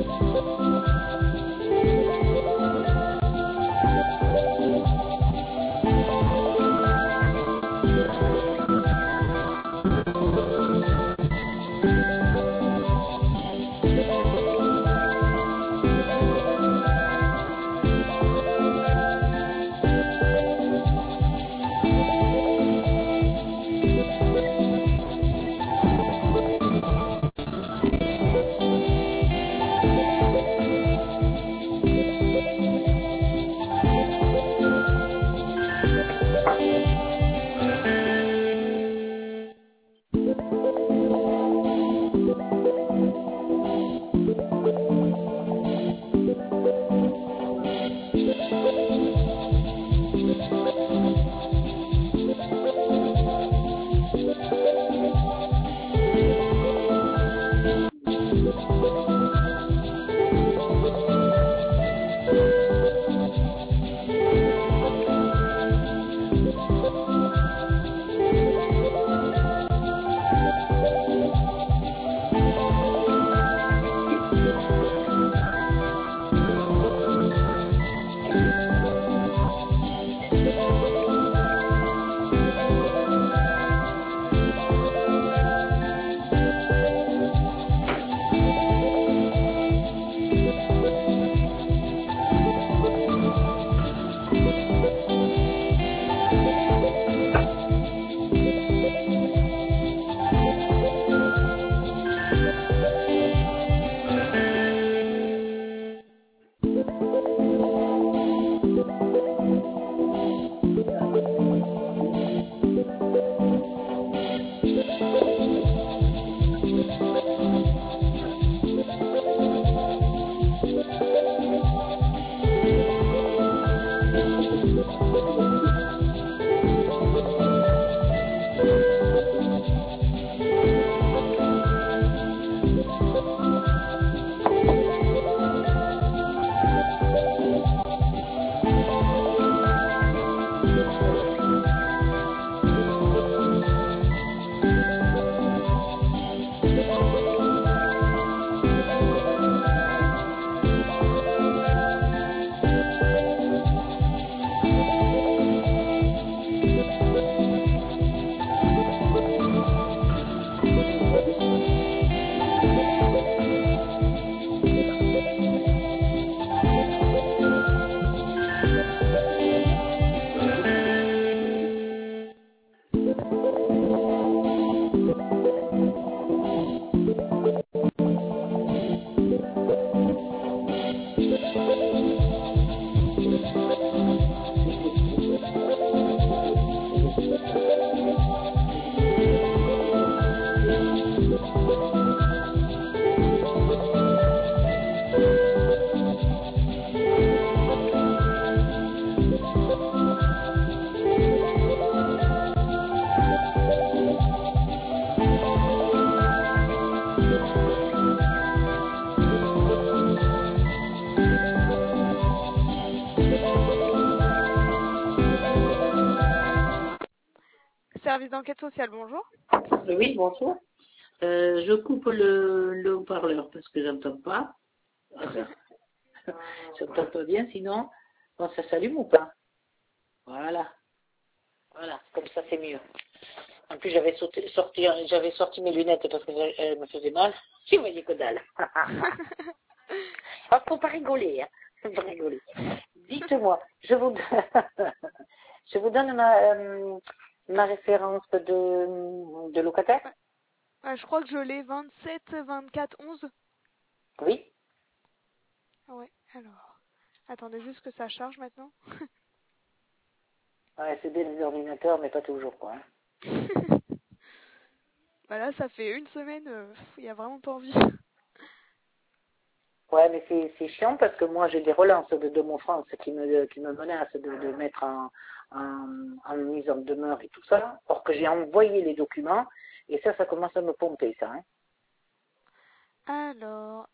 Service d'enquête sociale, bonjour. Oui, bonjour. Je coupe le haut-parleur parce que j'entends pas. J'entends pas bien, sinon, bon, ça s'allume ou pas? Voilà. Voilà, comme ça c'est mieux. En plus, j'avais sorti mes lunettes parce qu'elles me faisaient mal. Je voyais que dalle. Alors, faut pas rigoler, hein. Faut pas rigoler. Dites-moi, je vous donne ma référence de locataire. Je crois que je l'ai 27 24 11. Oui. Ouais, alors. Attendez juste que ça charge maintenant. Ouais, c'est bien les ordinateurs, mais pas toujours, quoi. Hein. Voilà, ça fait une semaine, il y a vraiment pas envie. Ouais, mais c'est chiant parce que moi j'ai des relances de mon France qui me menacent de mettre en mise en demeure et tout ça. Or que j'ai envoyé les documents et ça commence à me pomper, ça. Hein. Alors,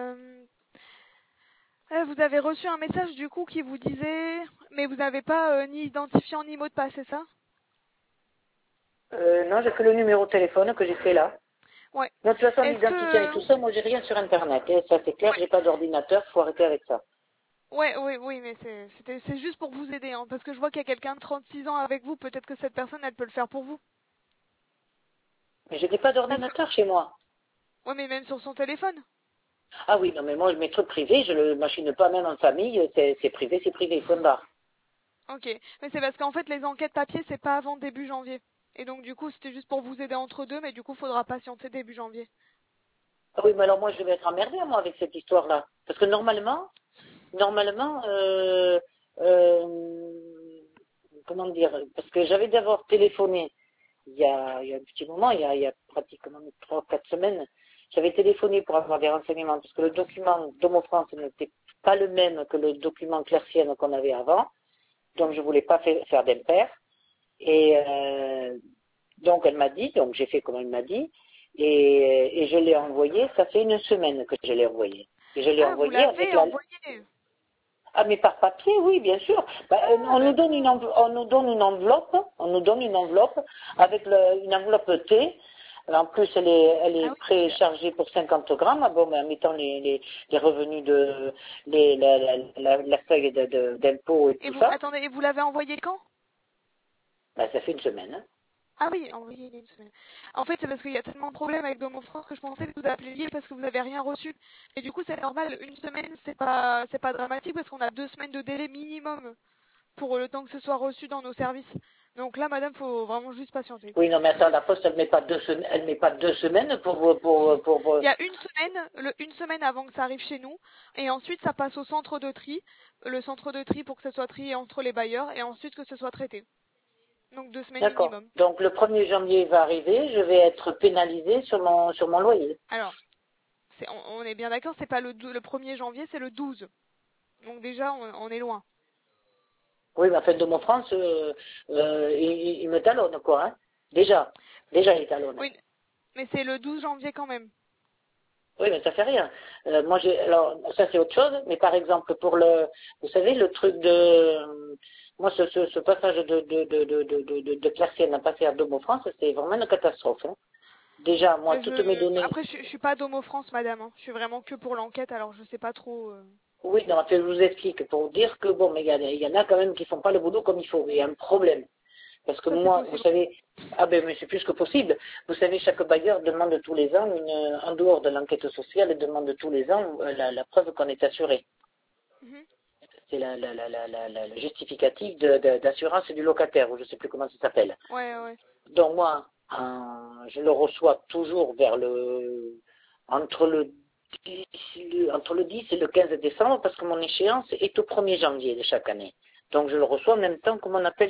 vous avez reçu un message du coup qui vous disait, mais vous n'avez pas ni identifiant ni mot de passe, c'est ça? Non, j'ai que le numéro de téléphone que j'ai fait là. Ouais. De toute façon, Est-ce l'identité et que... tout ça, moi j'ai rien sur Internet. Et ça c'est clair, Ouais. j'ai pas d'ordinateur, faut arrêter avec ça. Ouais, oui, oui, mais c'est juste pour vous aider, hein, parce que je vois qu'il y a quelqu'un de 36 ans avec vous, peut-être que cette personne, elle peut le faire pour vous. Mais je n'ai pas Parce que... d'ordinateur chez moi. Ouais, mais même sur son téléphone. Ah oui, non mais moi mes trucs privés, je le machine pas même en famille, c'est privé, point barre. Ok. Mais c'est parce qu'en fait, les enquêtes papier, c'est pas avant début janvier. Et donc, du coup, c'était juste pour vous aider entre deux, mais du coup, faudra patienter début janvier. Ah oui, mais alors moi je vais être emmerdée moi avec cette histoire-là. Parce que normalement, comment dire, parce que j'avais d'abord téléphoné il y a un petit moment, il y a pratiquement 3 ou 4 semaines, j'avais téléphoné pour avoir des renseignements, parce que le document d'Homo-France n'était pas le même que le document Clercienne qu'on avait avant, donc je ne voulais pas faire d'impair. Et donc elle m'a dit, donc j'ai fait comme elle m'a dit, et je l'ai envoyé, ça fait une semaine que je l'ai envoyé. Et je l'ai Ah, vous envoyé avec l'avez la... envoyé. Ah, mais par papier, oui, bien sûr. Bah, Ah, on nous donne une enveloppe avec une enveloppe T. En plus, elle ah est oui. préchargée pour 50 grammes. Ah bon, mais en mettant les revenus la feuille d'impôt et Et tout vous, ça, attendez, et vous l'avez envoyé quand? bah, ça fait une semaine. Hein. Ah oui, envoyé il y a une semaine. En fait, c'est parce qu'il y a tellement de problèmes avec Domo France que je pensais que vous appeliez parce que vous avez rien reçu. Et du coup, c'est normal, une semaine, c'est pas dramatique parce qu'on a 2 semaines de délai minimum pour le temps que ce soit reçu dans nos services. Donc là, madame, faut vraiment juste patienter. Oui, non, mais attends, la poste, elle met pas 2 semaines, elle met pas 2 semaines pour. Il y a une semaine, une semaine avant que ça arrive chez nous, et ensuite ça passe au centre de tri, le centre de tri pour que ce soit trié entre les bailleurs, et ensuite que ce soit traité. Donc 2 semaines D'accord. minimum. Donc le 1er janvier va arriver, je vais être pénalisée sur mon loyer. Alors, on est bien d'accord, c'est pas le 1er janvier, c'est le 12. Donc déjà, on est loin. Oui, mais en fait, de mon France, il me talonne, quoi. Hein. Déjà, il talonne. Oui, mais c'est le 12 janvier quand même. Oui, mais ça fait rien. Moi, alors, ça c'est autre chose, mais par exemple, vous savez, le truc moi, ce passage de Claircienne à passer à Domo France, c'est vraiment une catastrophe. Hein. Déjà, moi, toutes mes données. Après, je suis pas d'Homo France, madame, hein. Je suis vraiment que pour l'enquête, alors je sais pas trop. Oui, non, je vous explique pour dire que bon, mais il y en a quand même qui font pas le boulot comme il faut. Il y a un problème. Parce que Ça, c'est moi, vous possible. savez, ah ben, mais c'est plus que possible. Vous savez, chaque bailleur demande tous les ans, en dehors de l'enquête sociale, il demande tous les ans la preuve qu'on est assuré. Mhm. C'est le justificatif d'assurance du locataire, ou je ne sais plus comment ça s'appelle. Ouais, ouais. Donc moi, je le reçois toujours entre le 10 et le 15 décembre, parce que mon échéance est au 1er janvier de chaque année. Donc je le reçois en même temps que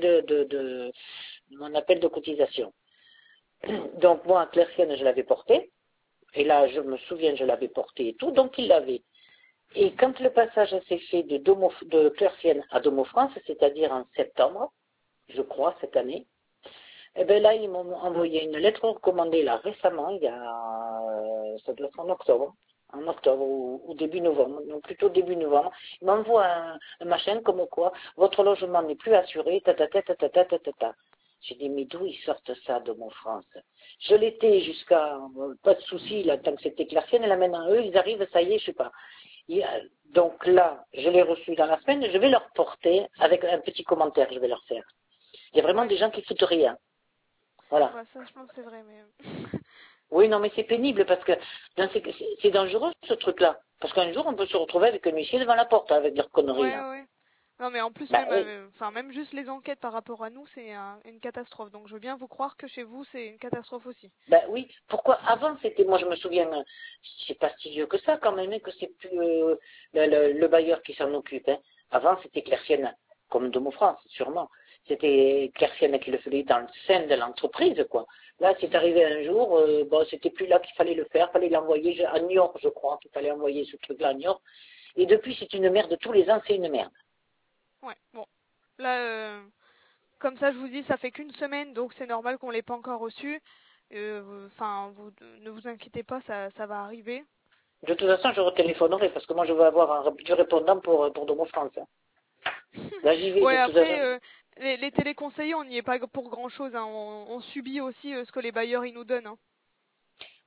mon appel de cotisation. Donc moi, Claircienne, je l'avais porté, et là, je me souviens, je l'avais porté et tout, donc il l'avait. Et quand le passage s'est fait de Claircienne à Domo France, c'est-à-dire en septembre, je crois, cette année, eh bien là, ils m'ont envoyé une lettre recommandée là récemment, ça doit être en octobre ou début novembre, non plutôt début novembre. Ils m'envoient un machin comme quoi votre logement n'est plus assuré, ta ta ta ta ta ta ta ta ta. J'ai dit mais d'où ils sortent ça de mon France? Je l'étais jusqu'à pas de souci là tant que c'était Claircienne et là maintenant eux ils arrivent, ça y est, je sais pas. Donc là, je l'ai reçu dans la semaine, je vais leur porter avec un petit commentaire, je vais leur faire. Il y a vraiment Ouais. des gens qui foutent rien. Voilà. Bah, ça, je pense que c'est vrai, mais. Oui, non, mais c'est pénible parce que c'est dangereux ce truc-là. Parce qu'un jour, on peut se retrouver avec un huissier devant la porte avec leurs conneries Ouais, là. ouais. Non, mais en plus, Bah même, oui. enfin, même juste les enquêtes par rapport à nous, c'est une catastrophe. Donc, je veux bien vous croire que chez vous, c'est une catastrophe aussi. Bah oui. Pourquoi avant c'était, moi je me souviens, c'est pas si vieux que ça quand même, hein, que c'est plus le bailleur qui s'en occupe. Hein. Avant c'était Claircienne, comme Domo France, sûrement. C'était Claircienne qui le faisait dans le sein de l'entreprise, quoi. Là, c'est arrivé un jour, bon, c'était plus là qu'il fallait le faire, fallait l'envoyer à Niort, je crois, qu'il fallait envoyer ce truc-là à Niort. Et depuis, c'est une merde. Tous les ans, c'est une merde. Ouais, bon. Là, comme ça, je vous dis, ça fait qu'une semaine, donc c'est normal qu'on l'ait pas encore reçu. Enfin, ne vous inquiétez pas, ça va arriver. De toute façon, je retéléphonerai parce que moi, je veux avoir du répondant pour Domo France. Hein. Là, j'y vais Ouais, de toute façon. après, les téléconseillers, on n'y est pas pour grand-chose, hein. On subit aussi ce que les bailleurs ils nous donnent, hein.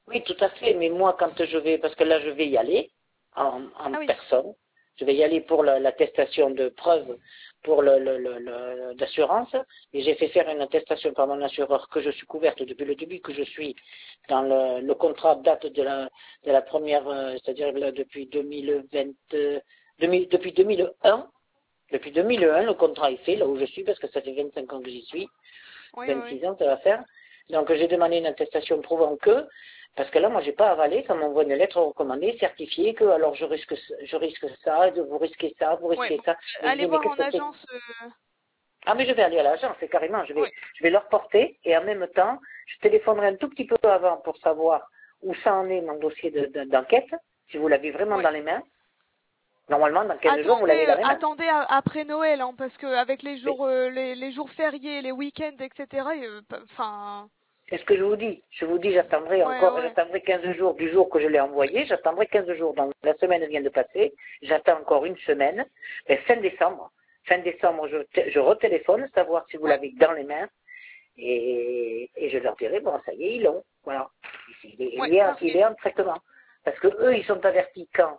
Oui, tout à fait. Mais moi, quand je vais, parce que là, je vais y aller en Ah oui. personne. Je vais y aller pour l'attestation de preuve pour d'assurance. Et j'ai fait faire une attestation par mon assureur que je suis couverte depuis le début, que je suis dans le contrat date de la première, c'est-à-dire depuis 2020, depuis 2001. Depuis 2001, le contrat est fait, là où je suis, parce que ça fait 25 ans que j'y suis. Oui, oui, oui. 26 ans, ça va faire. Donc, j'ai demandé une attestation prouvant que, parce que là, moi, j'ai pas avalé, ça m'envoie une lettre recommandée, certifiée que, alors, je risque ça, vous risquez ça, vous Ouais, risquez bon, ça. Mais je allez dis, mais voir qu'est-ce en que c'est? agence. Ah, mais je vais aller à l'agence, c'est carrément, Oui. je vais leur porter, et en même temps, je téléphonerai un tout petit peu avant pour savoir où ça en est, mon dossier d'enquête, si vous l'avez vraiment Oui. dans les mains. Normalement, dans 15 jours, vous l'avez Attendez, dans les mains. attendez après Noël, hein, parce que avec les jours fériés, les week-ends, etc. Enfin, C'est ce que je vous dis. Je vous dis, ouais, ouais. j'attendrai 15 jours du jour que je l'ai envoyé, j'attendrai 15 jours. Donc, la semaine vient de passer, j'attends encore une semaine. Et fin décembre, je retéléphone, savoir si vous Ouais. l'avez dans les mains, et je leur dirai, bon, ça y est, ils l'ont. Voilà. Ouais, Il parfait. est en traitement. Parce que eux, ils sont avertis quand?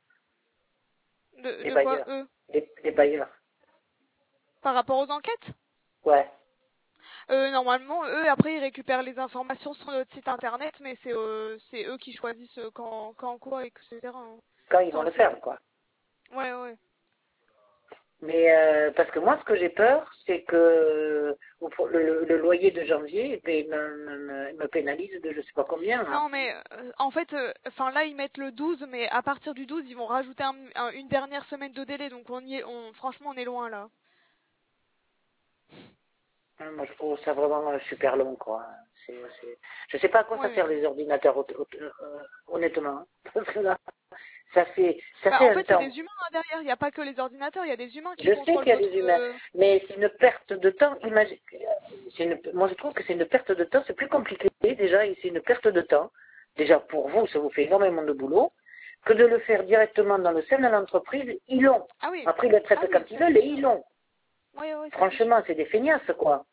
Les De quoi, bailleurs. eux? Les bailleurs. Par rapport aux enquêtes? Ouais. Normalement, eux, après, ils récupèrent les informations sur notre site internet, mais c'est eux qui choisissent quand quoi, etc. hein. Quand ils vont Enfin, le faire, quoi. ouais, ouais. Mais parce que moi, ce que j'ai peur, c'est que le loyer de janvier me pénalise de je sais pas combien. Là. Non, mais en fait, enfin là, ils mettent le 12, mais à partir du 12, ils vont rajouter une dernière semaine de délai, donc franchement, on est loin là. Moi, je trouve ça vraiment super long, quoi. Je sais pas à quoi ça Ouais, sert mais... les ordinateurs, honnêtement. Hein. Parce que là, ça Bah, fait en un fait, c'est temps. des humains hein, derrière. Il n'y a pas que les ordinateurs, il y a des humains qui Je sais contrôlent qu'il y a votre. des humains, mais c'est une perte de temps. Moi, je trouve que c'est une perte de temps. C'est plus compliqué déjà, et c'est une perte de temps. Déjà, pour vous, ça vous fait énormément de boulot, que de le faire directement dans le sein de l'entreprise. Ils l'ont. Ah oui, Après, ils le traitent ah quand oui, ils ça veulent c'est et sûr. ils l'ont. Oui, oui, ça c'est sûr. Franchement, c'est des feignasses, quoi.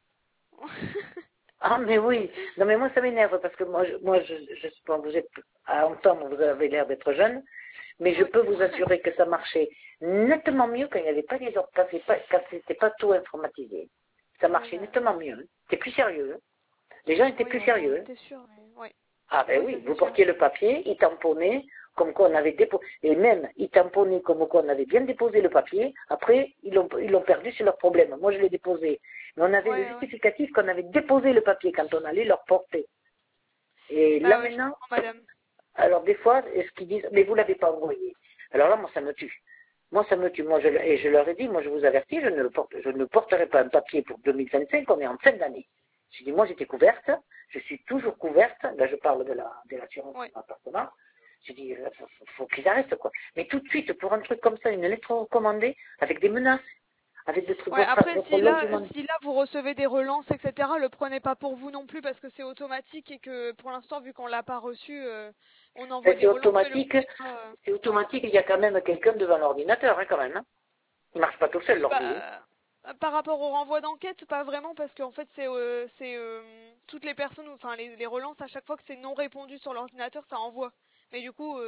Ah, mais oui. Non, mais moi, ça m'énerve parce que je sais pas, vous êtes, à entendre, vous avez l'air d'être jeune, mais je Oui. peux vous assurer que ça marchait nettement mieux quand il n'y avait pas les autres, quand c'était pas tout informatisé. Ça Ouais, marchait bah, nettement mieux. Hein. C'était plus sérieux. Hein. Les gens étaient oui, plus on en sérieux. Hein. était sûr, mais ouais. Ah ben Oui, ça oui, c'est vous sûr. portiez le papier, ils tamponnaient comme quoi on avait déposé, et même ils tamponnaient comme quoi on avait bien déposé le papier, après ils l'ont perdu sur leur problème. Moi je l'ai déposé, mais on avait le Ouais, ouais. justificatif qu'on avait déposé le papier quand on allait leur porter. Et là Bah ouais, je maintenant, comprends, madame. alors des fois, est-ce qu'ils disent, mais vous l'avez pas envoyé. Alors là, moi ça me tue. Moi ça me tue. Et je leur ai dit, moi je vous avertis, je ne porterai pas un papier pour 2025, on est en fin d'année. J'ai dit, moi j'étais couverte, je suis toujours couverte, là je parle de l'assurance Ouais. appartement. J'ai dit, faut qu'ils arrêtent quoi. Mais tout de suite, pour un truc comme ça, une lettre recommandée, avec des menaces, avec des trucs, Ouais, après, votre logement. si là vous recevez des relances, etc., le prenez pas pour vous non plus parce que c'est automatique et que pour l'instant, vu qu'on l'a pas reçu, on envoie Ben, des relances, mais le c'est ouais. automatique, il y a quand même quelqu'un devant l'ordinateur, hein, quand même. Hein. Il marche pas tout seul, l'ordi. Hein. Par rapport au renvoi d'enquête, pas vraiment parce qu'en fait, toutes les personnes, enfin les relances, à chaque fois que c'est non répondu sur l'ordinateur, ça envoie. Mais du coup,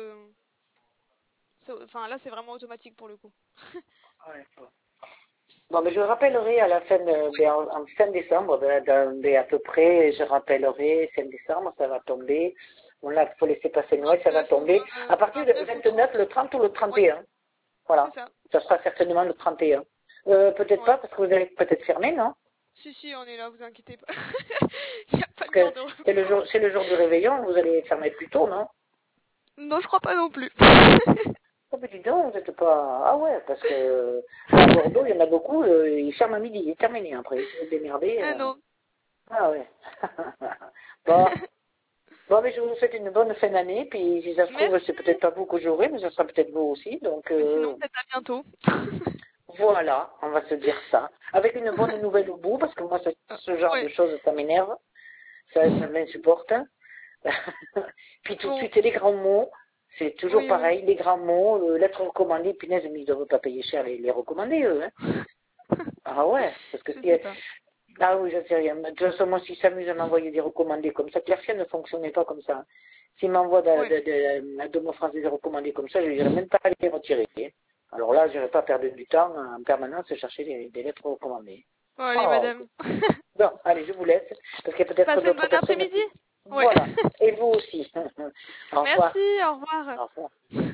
enfin là, c'est vraiment automatique pour le coup. Ouais, bon. Bon, mais je rappellerai à la fin, en fin décembre, à peu près, je rappellerai fin décembre, ça va tomber. Bon, là, il faut laisser passer Noël, ça va 29 ou, tomber. À partir du 29 ou 29, 30. le 30 ou le Oui, 31. c'est Voilà. ça. Ça sera certainement le 31. Peut-être Ouais. pas, parce que vous allez peut-être fermer, non? Si, si, on est là, vous inquiétez pas. Il n'y a pas Parce de jour que de c'est le jour du réveillon, vous allez fermer plus tôt, non? Non, je crois pas non plus. Oh, mais dis donc, vous n'êtes pas... Ah ouais, parce que à Bordeaux, il y en a beaucoup, ils ferment à midi, il est terminé après. Vous vous démerdez. Ah non. Ah ouais. Bon. Bon, mais je vous souhaite une bonne fin d'année, puis si ça se trouve, c'est Merci. peut-être pas vous que j'aurai, mais ça sera peut-être vous aussi, donc Mais sinon, peut-être à bientôt. voilà, on va se dire ça. Avec une bonne nouvelle au bout, parce que moi, ce genre de Ouais. choses, ça m'énerve, ça m'insupporte. Puis tout de Bon. suite, les grands mots, c'est toujours Oui, oui. pareil, les grands mots, lettres recommandées, punaise, mais ils ne doivent pas payer cher les recommander, eux. Hein. Ah ouais, parce que Je sais pas. Ah oui, je sais rien. De toute façon, moi, s'il s'amuse à m'envoyer des recommandés comme ça, Claire ne fonctionnait pas comme ça. S'il m'envoie de mon français des recommandés comme ça, je ne dirais même pas à les retirer. Alors là, je n'irai pas perdre du temps en permanence à chercher des lettres recommandées. Bon, allez, Oh. madame. Bon, allez, je vous laisse, parce qu'il y a peut-être Passez une d'autres bonne personnes après-midi. qui... Ouais. Voilà. Et vous aussi. Au revoir. Merci, au revoir. Au revoir.